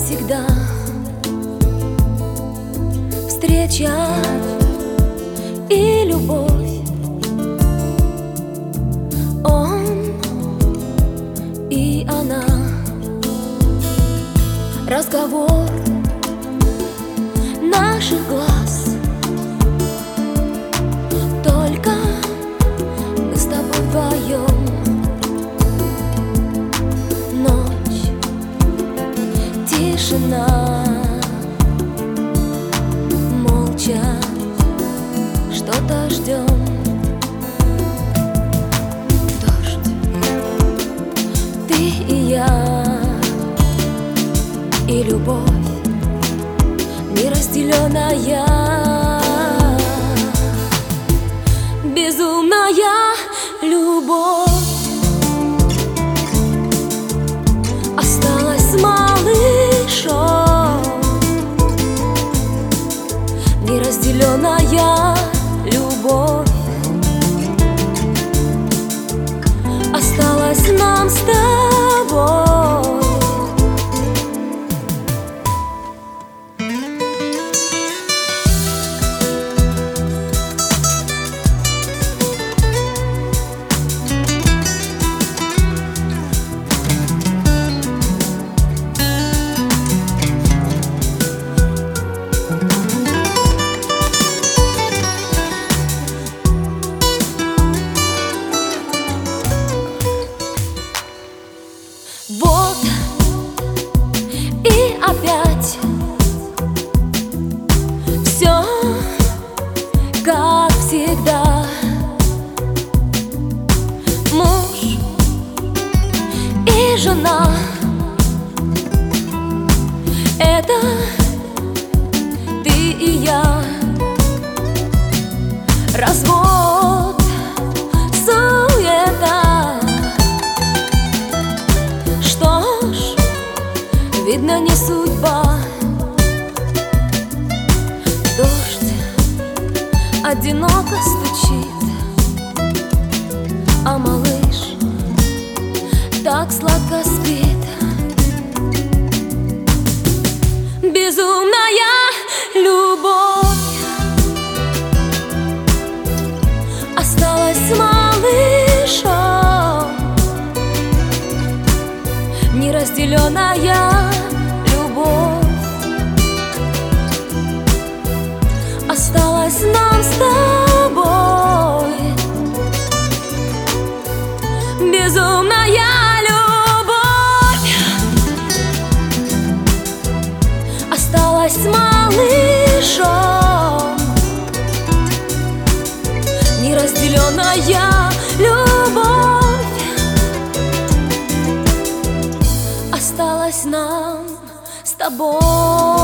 всегда встреча и любовь. Он и она, разговор наших глаз. Только мы с тобой вдвоем. Ночь, тишина, молча что-то ждем. Дождь, ты и я, и любовь неразделенная, безумная любовь. Осталась с малышом неразделенная любовь. Осталась нам с тобой. Вот и опять все как всегда. Муж и жена — это ты и я. Развод, суета, видно, не судьба. Дождь одиноко стучит, а малыш так сладко спит. Безумная любовь осталась с малышом, неразделенная любовь. Осталась нам с тобой. Безумная любовь осталась с малышом, неразделенная любовь. Осталась нам с тобой.